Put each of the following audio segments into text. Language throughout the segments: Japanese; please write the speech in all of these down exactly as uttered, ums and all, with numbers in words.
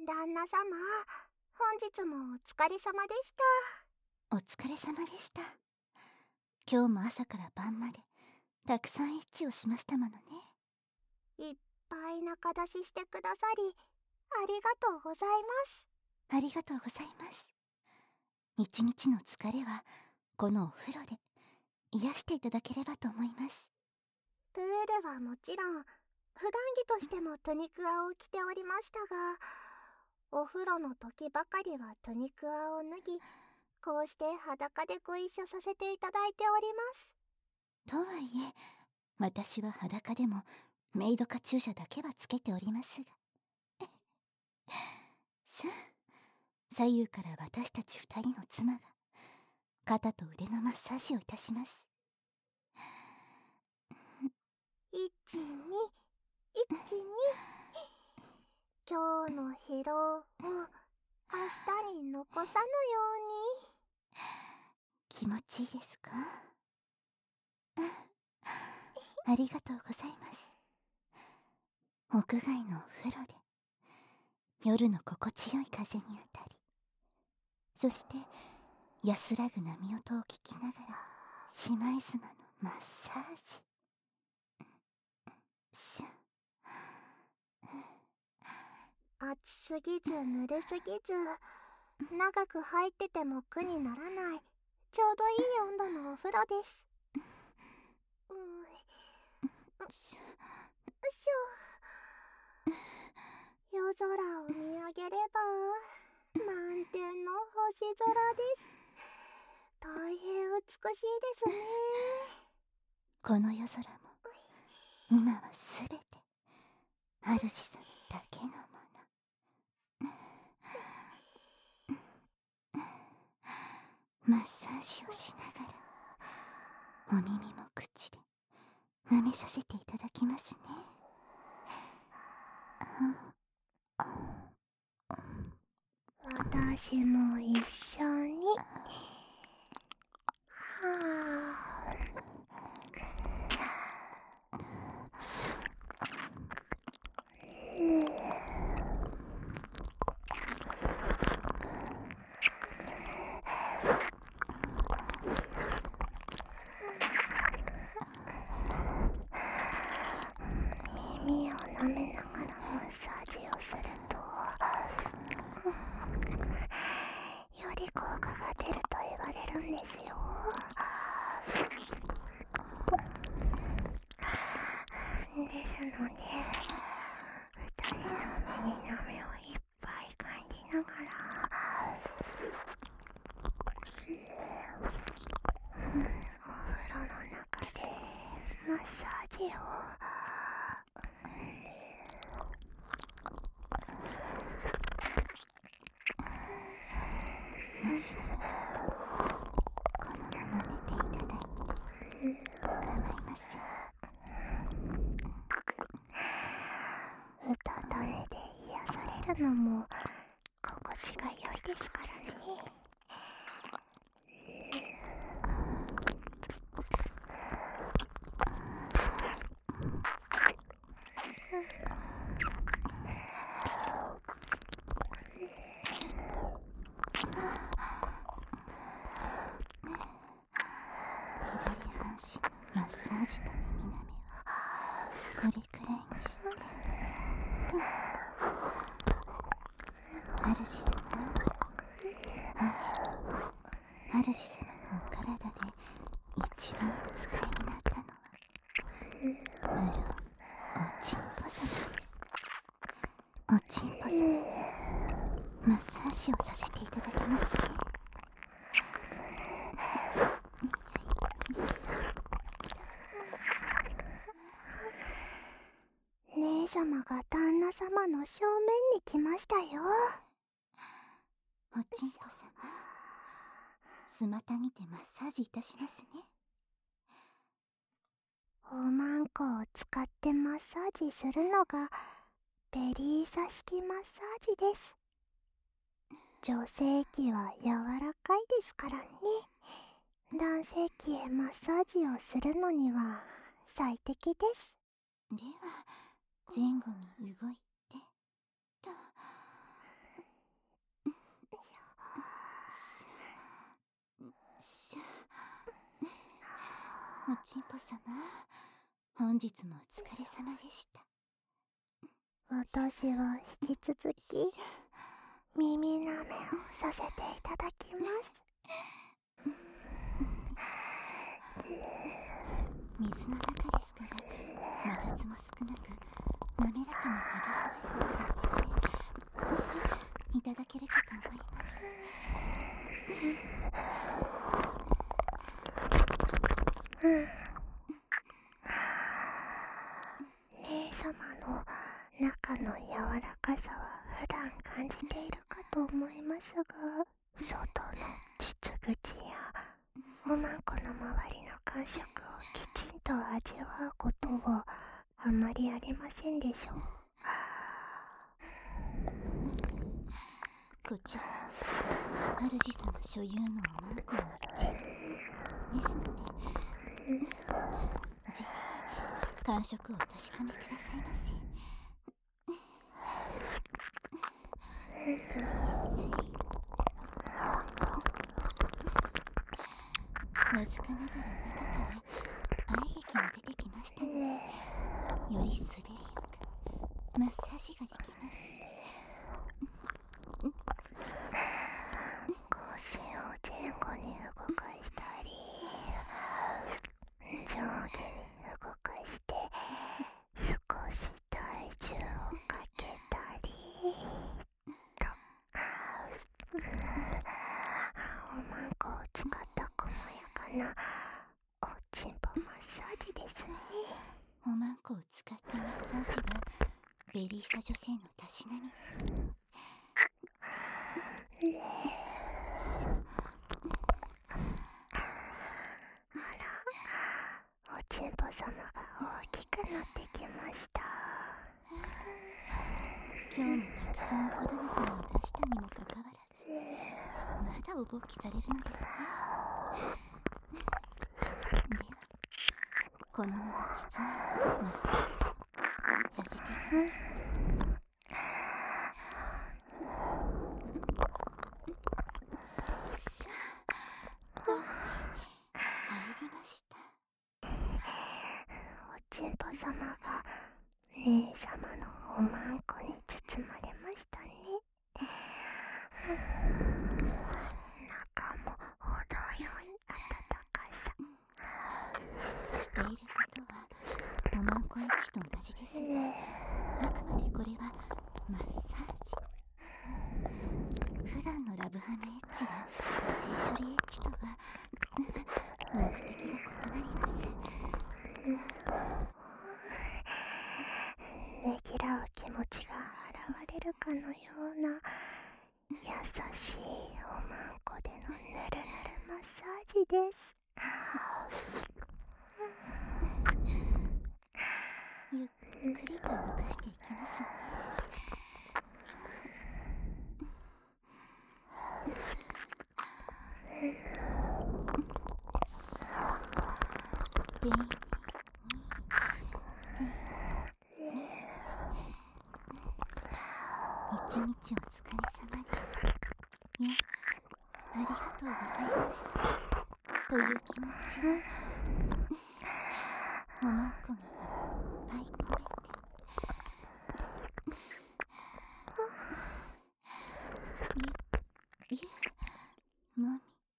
旦那様、本日もお疲れ様でした。 お疲れ様でした。今日も朝から晩までたくさんエッチをしましたものね。 いっぱい仲出ししてくださりありがとうございます。 ありがとうございます。一日の疲れはこのお風呂で癒していただければと思います。 プールはもちろん普段着としてもトニクアを着ておりましたが、お風呂の時ばかりはトニクアを脱ぎ、こうして裸でご一緒させていただいております。 とはいえ、私は裸でもメイドカチューシャだけはつけておりますがさあ、左右から私たち二人の妻が肩と腕のマッサージをいたします。 いちにいちに今日の疲労を明日に残さぬように。 気持ちいいですか？ありがとうございます。屋外のお風呂で夜の心地よい風に当たり、そして安らぐ波音を聞きながら姉妹妻のマッサージ。さ暑すぎずぬるすぎず、長く入ってても苦にならないちょうどいい温度のお風呂です。うーん、うしょ。夜空を見上げれば満天の星空です。大変美しいですね。 この夜空も今はすべて主さんだけのもの。マッサージをしながらお耳も口で舐めさせていただきますね。 私も一緒に。はあ。耳を舐めながらマッサージをすると、より効果が出ると言われるんですよ。ですので、二人の耳の目をいっぱい感じながら、お風呂の中でマッサージを。 もしこのまま寝ていただいて構いません。 うたた寝で癒されるのも心地が良いですからね。 左半身マッサージと耳舐めはこれくらいにして、と主様、本日主様のお体で一番お使いになったのは無論おちんぽ様です。おちんぽ様、マッサージをさせていただきますね。 姉様が旦那様の正面に来ましたよ。 おちんぽ様、スマタにてマッサージいたしますね。 おまんこを使ってマッサージするのがベリー座式マッサージです。女性器は柔らかいですからね。男性器へマッサージをするのには最適です。 では前後に動いてと。 ちんぽ様、本日もお疲れ様でした。 私は引き続き耳舐めをさせていただきます。 水の中ですから摩擦も少なく滑らかな肌触りを感じていただけるかと思います。 姉様の中の柔らかさは普段感じているかと思いますが、外の膣口やおまんこの周りの感触をきちんと味わうことはあまりありませんでしょう。 こちらは主様所有のおまんこの一部ですので、ぜひ感触をお確かめくださいませ。スイスイ、わずかながら中から愛液も出てきましたので、より滑りよくマッサージができます。 腰を前後に動かしたり、上下に動かして少し体重をかけたりと、おまんこを使った細やかなおちんぽマッサージですね。 おまんこを使ったマッサージはベリーサ女性のたしなみです。 あら、おちんぽ様が大きくなってきました。 今日もたくさん小玉さんを出したにもかかわらず、まだおぼっきされるのですね。ではこのまま実のマッサージをさせていただきます。入りました。 おちんぽ様が姉様のおまんこに包まれましたね。中も程よい温かさ。 していることはおまんこエッチと同じですが、あくまでこれはマッサージ。普段のラブハメエッチや性処理エッチとは目的が異なります。 ねぎらう気持ちが現れるかのような優しいおまんこでのぬるぬるマッサージです。 ゆっくりと動かしていきますね。で一日お疲れ様です。いや、ありがとうございましたという気持ちをおまんこにいっぱい込めて、ぎゅぎゅもみ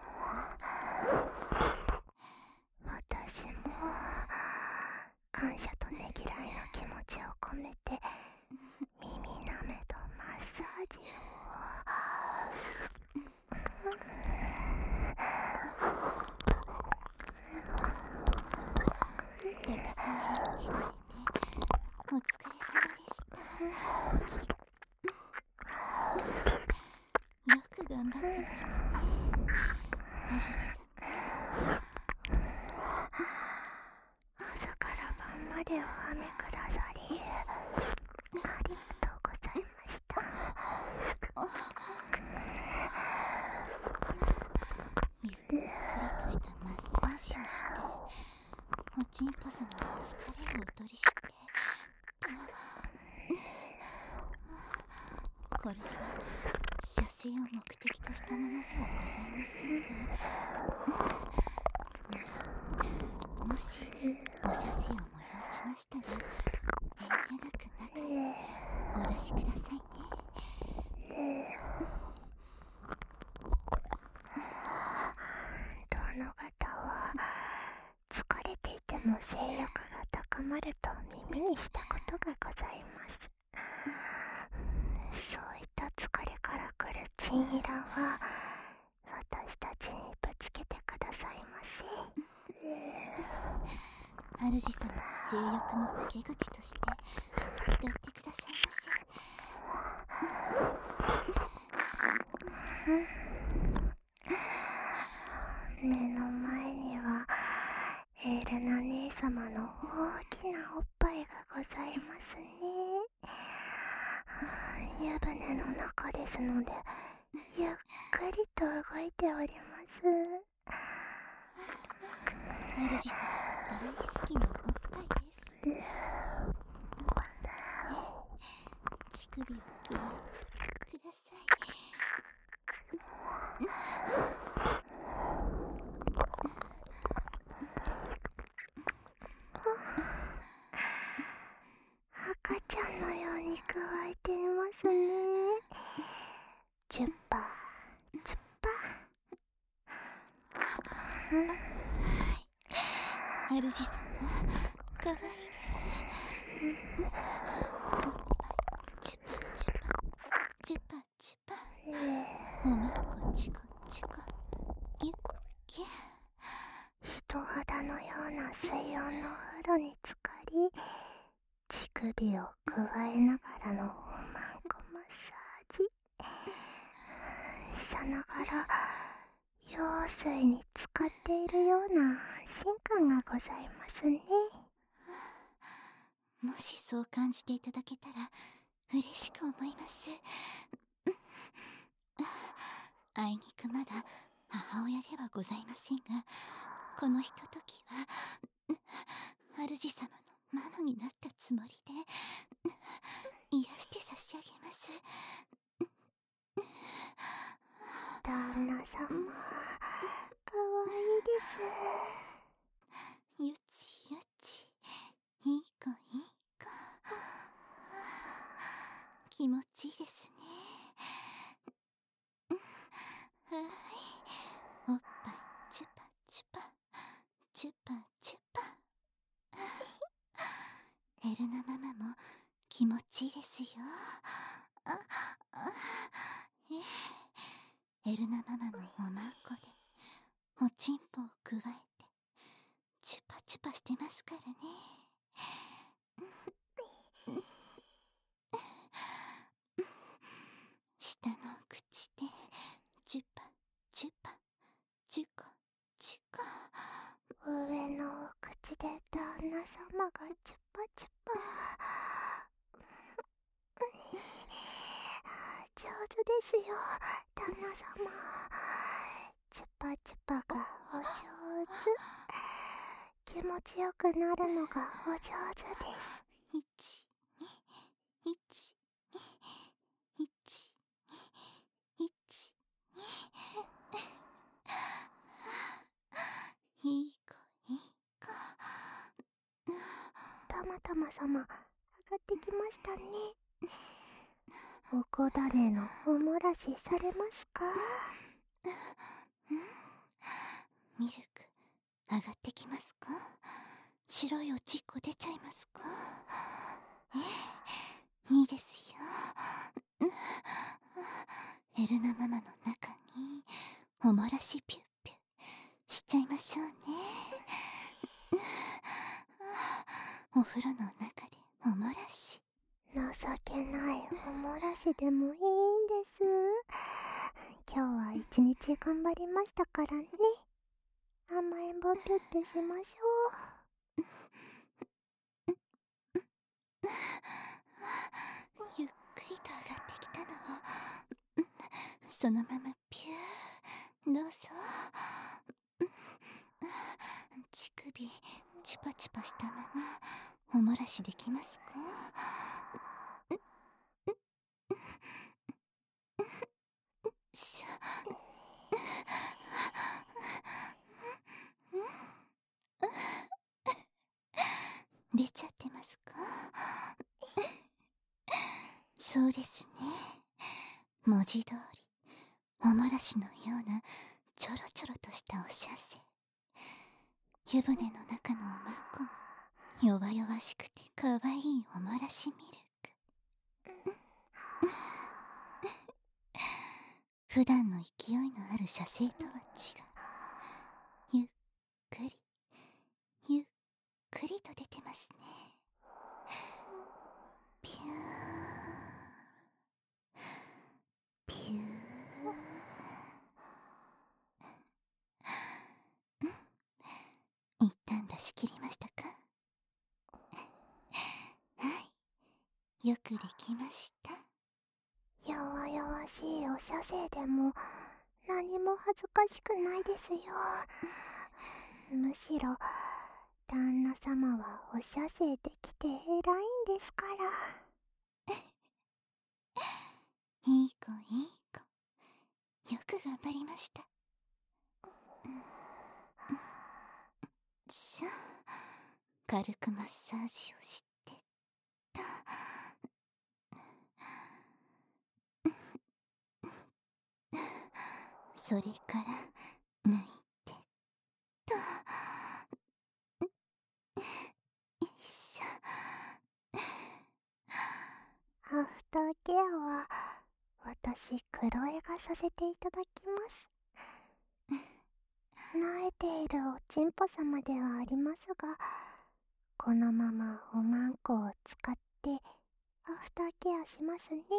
私も感謝とねぎらいの気持ちを込めて耳舐めとマッサージを。 たくさんエッチされてお疲れ様でした。よく頑張ってましたね、 朝から晩までおはめくださりありがとうございました。 ゆっくりとしたマッサージをしておちんぽ様の疲れをお取りして、これは射精を目的としたものではございませんが、 もしお射精を催しましたら遠慮なく中へお出しくださいね。 殿方は疲れていても性欲が高まると耳にしたことがございます。そういった疲れからくるチンイラは私たちにぶつけてくださいませ。 主様の性欲の受け口として使ってくださいませ。目の前にはエルナ姉様の大きなおっぱいがございますね。湯船の中ですのでゆっくりと動いております。 主様大好きなおっぱいです。乳首をくわえてください。 赤ちゃんのようにくわえていますね。チュッパーチュッパー。主様かわいいです。チュパチュパチュパチュパ、おまこチコチコギュッギュッ。 人肌のような水温のお風呂に浸かり、乳首をくわえながらのおまんこマッサージ。さながら用水に浸かっているような安心感がございますね。 もしそう感じていただけたら嬉しく思います。あいにくまだ母親ではございませんが、このひとときは主様のママになったつもりで癒して差し上げます。 旦那様、かわいいです。 ゆちゆち、いい子いい子。気持ちいいですね。はい、おっぱいチュパチュパチュパチュパ。エルナママも気持ちいいですよ。ああえエルナママのおまんこでおちんぽをくわえてチュパチュパしてますからね。下の口でチュパチュパチュコチュコ。 上のお口で旦那様がチュパチュパ。上手ですよ、旦那様。チュパチュパがお上手。気持ちよくなるのがお上手です。 いち、に、いち、に、いち、に、いち、に。いい子いい子。 たまたま様、上がってきましたね。おこだねのおもらしされますか？ ミルク上がってきますか？白いおちっこ出ちゃいますか？ええ、いいですよ。エルナママの中におもらしピュッピュしちゃいましょうね。お風呂の中でおもらし。 情けないおもらしでもいいんです。今日は一日頑張りましたからね。甘えん坊ピュッてしましょう。 ゆっくりと上がってきたのをそのままピュー、どうぞ。乳首チュパチュパしたままおもらしできますか？しゃそうですね。文字通りおもらしのようなちょろちょろとしたおしゃせ。湯船の中のおまんこも弱々しくてかわいいおもらしミルク。普段の勢いのある射精とは違う。ゆっくりゆっくりと出てますね。ピューピュー。一旦出し切りましたか？はい、よくできました。 弱々しいおしゃせでも何も恥ずかしくないですよ。むしろ旦那様はおしゃせできて偉いんですから。 いい子いい子、よく頑張りました。しゃあ、軽くマッサージをしてと。それから抜いてと。よいしょ。 アフターケアは私クロエがさせていただきます。慣れているおちんぽ様ではありますが、このままおまんこを使ってアフターケアしますね。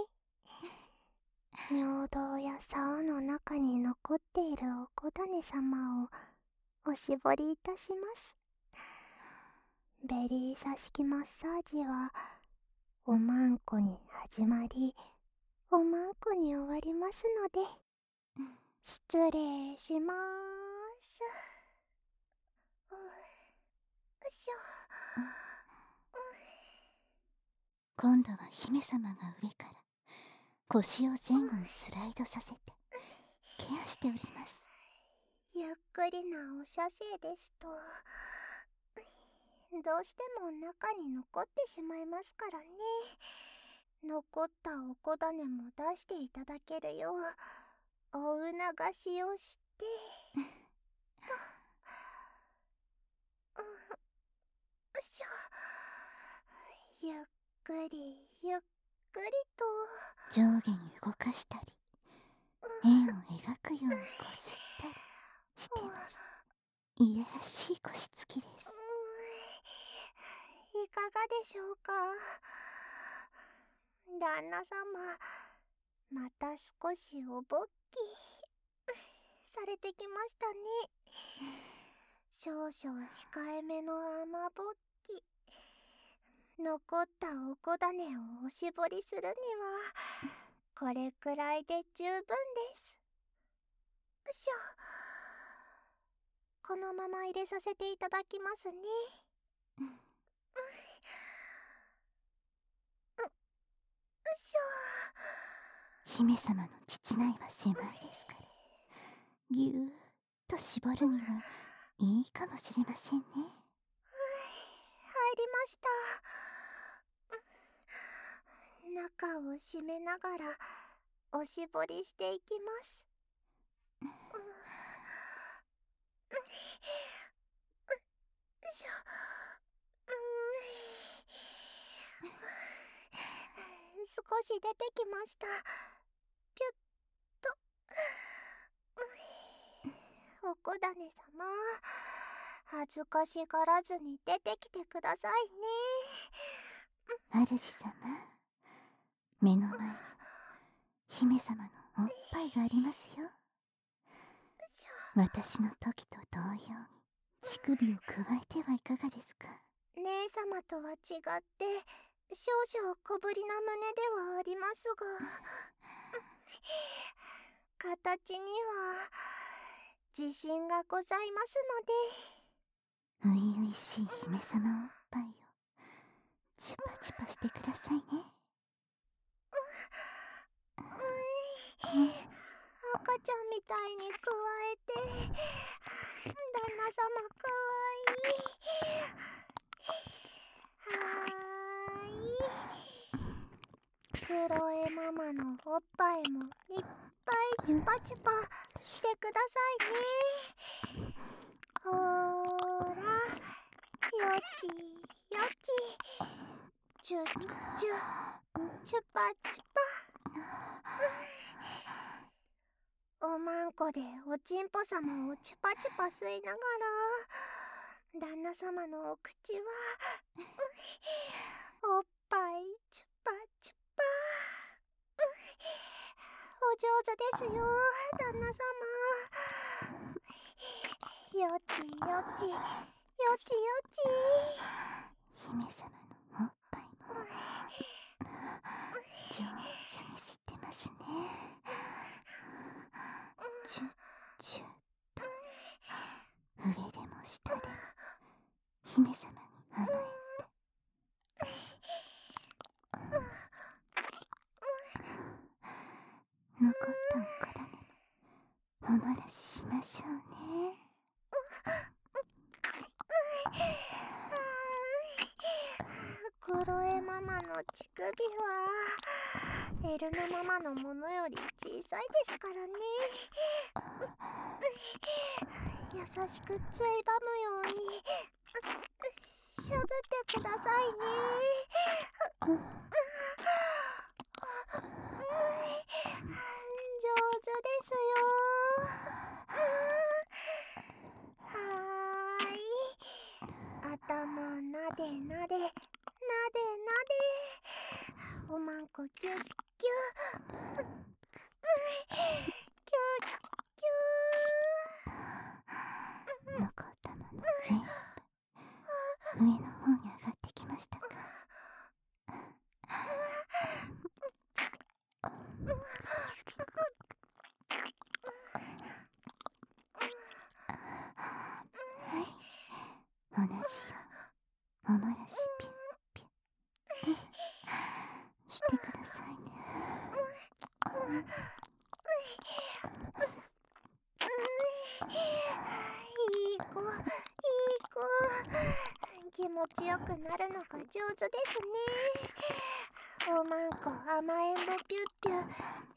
尿道や竿の中に残っているおこだね様をおしぼりいたします。ベリー挿し木マッサージはおまんこに始まりおまんこに終わりますので、失礼しまーす。よいしょ。 今度は姫様が上から腰を前後にスライドさせてケアしております。 ゆっくりなお射精ですとどうしても中に残ってしまいますからね。残ったおこだねも出していただけるようお促しをしてと、うん、よいしょ。ゆっくりゆっくりと上下に動かしたり円を描くようにこすったりしてます。いやらしい腰つきです。 いかがでしょうか。旦那様、また少しおぼっきされてきましたね。少々控えめの甘ぼっき。残ったおこだねをおしぼりするにはこれくらいで十分です。よいしょ。このまま入れさせていただきますね。うん、よいしょ。姫様の膣内は狭いですからぎゅーっと絞るにはいいかもしれませんね。 入りました。中を締めながらおしぼりしていきます。うん、よいしょ。少し出てきました。ピュッと。おこだね様、恥ずかしがらずに出てきてくださいね。主様、目の前に姫様のおっぱいがありますよ。私の時と同様に乳首をくわえてはいかがですか。 姉様とは違って少々小ぶりな胸ではありますが形には自信がございますので、初々しい姫様おっぱいをチュパチュパしてくださいね。 うん、赤ちゃんみたいにくわえて旦那様かわいい。はーい。 クロエママのおっぱいもいっぱいチュパチュパしてくださいね。ほーら、よちよち、チュッチュ、チュパチュパ。おまんこでおちんぽ様をチュパチュパ吸いながら、旦那様のお口はおっぱいチュパチュパ。お上手ですよ、旦那様。よちよち、よちよち。 姫様のおっぱいも上手に吸ってますね。チュッチュッと上でも下でも姫様に甘えて、残ったお子種もおもらししましょうね。 クロエママの乳首はエルナママのものより小さいですからね。優しくついばむようにしゃぶってくださいね。上手ですよ。はーい、頭なでなでなでなで、おまんこキュッキュッキュッキュ残ったもの全部上の方に上がってきましたか？はい、同じようおもらしピュッピュッしてくださいね。 いい子いい子、気持ちよくなるのが上手ですね。おまんこ甘えんぼピュッピュしましょうね。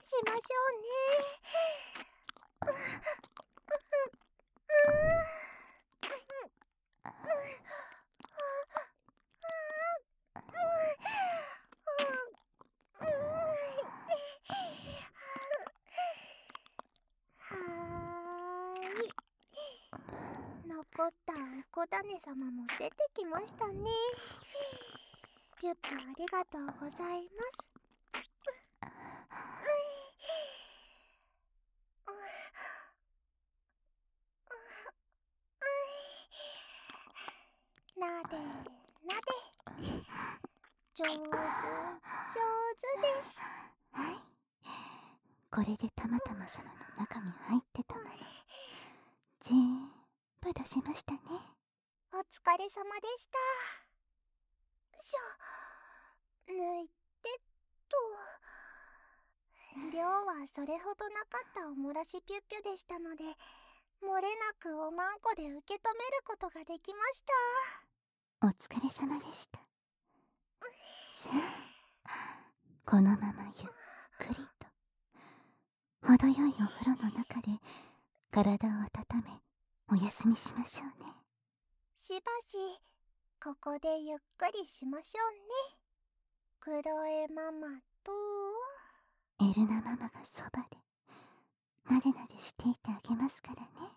はーい、残ったお子種様も出てきましたね。ピュッピュありがとうございます。なでなで、上手上手です。 はい、これでたまたま様の中に入ってたもの全部出せましたね。 お疲れ様でした。しょ、抜いてと。量はそれほどなかったおもらしピュッピュでしたので、漏れなくおまんこで受け止めることができました。 お疲れ様でした。さあ、このままゆっくりと程よいお風呂の中で体を温めお休みしましょうね。 しばしここでゆっくりしましょうね。クロエママとエルナママがそばでなでなでしていてあげますからね。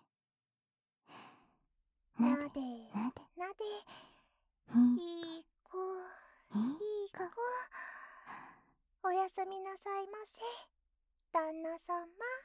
なでなでなで、 なで、 いいいい子いいいい子。 子。 おやすみなさいませ、旦那様。